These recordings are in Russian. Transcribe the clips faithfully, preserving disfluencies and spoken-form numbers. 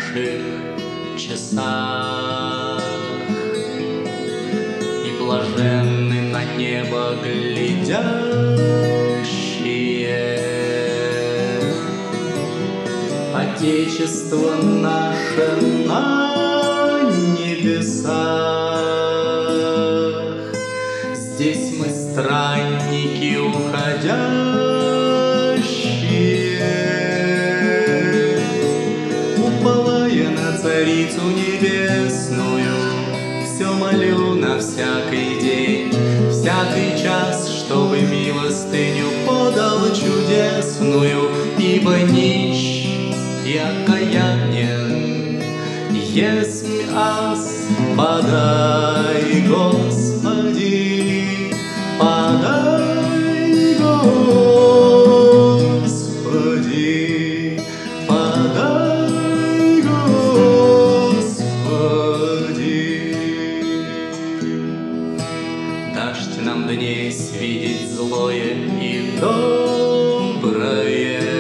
наших часах, и блаженны на небо глядящие. Отечество наше на небесах, здесь мы странники уходящие. Уповая на Царицу Небесную, все молю на всякий день, всякий час, чтобы милостыню подал чудесную, ибо нищ и окаянен есмь аз. Подай, Господи, подай, Господи, подай, Господи. Дашь нам днесь видеть злое и доброе,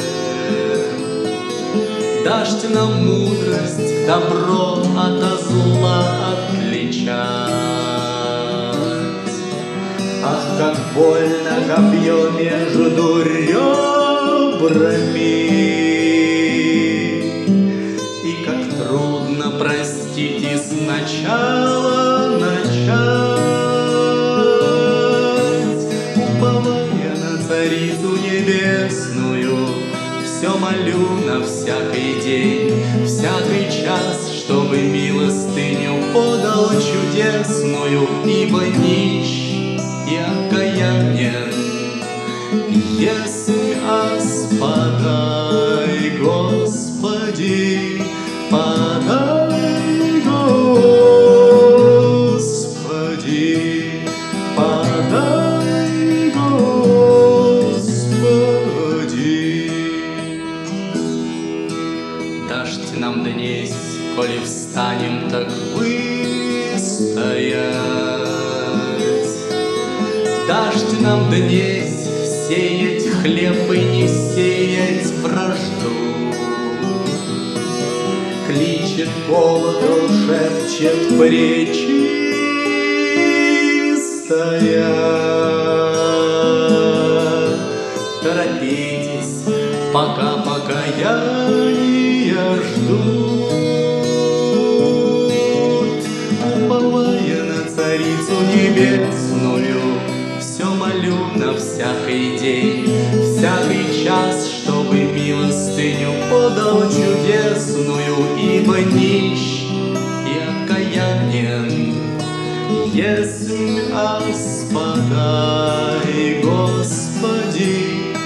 дашь нам мудрость, добро ото зла отличать. Ах, как больно копье между ребрами, и как трудно простить и сначала начать. Уповая на Царицу Небесную, все молю на всякий день, всякий час, чтобы милостыню подал чудесную, ибо нищ и окаянен есмь аз. Подай, Господи, подай, Господи, подай, Господи. Дашь нам днесь, коли встанем так выстоять, дашь нам днесь сеять хлеб и не сеять вражду. Кличет голодом, шепчет пречистая. Торопитесь, пока покаяния ждут. Уповая на Царицу Небесную, все молю на всякий день, всякий час, чтобы милостыню подал чудесную, ибо нищ и окаянен есмь аз. Подай, Господи,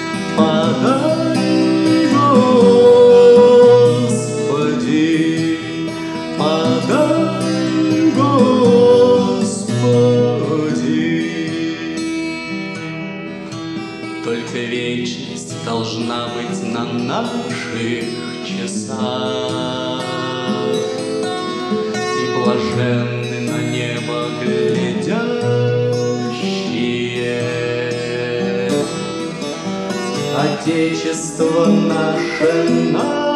подай, Господи, подай, Господи. Только вечность должна быть на наших часах, и блаженны на небо глядящие. Отечество наше на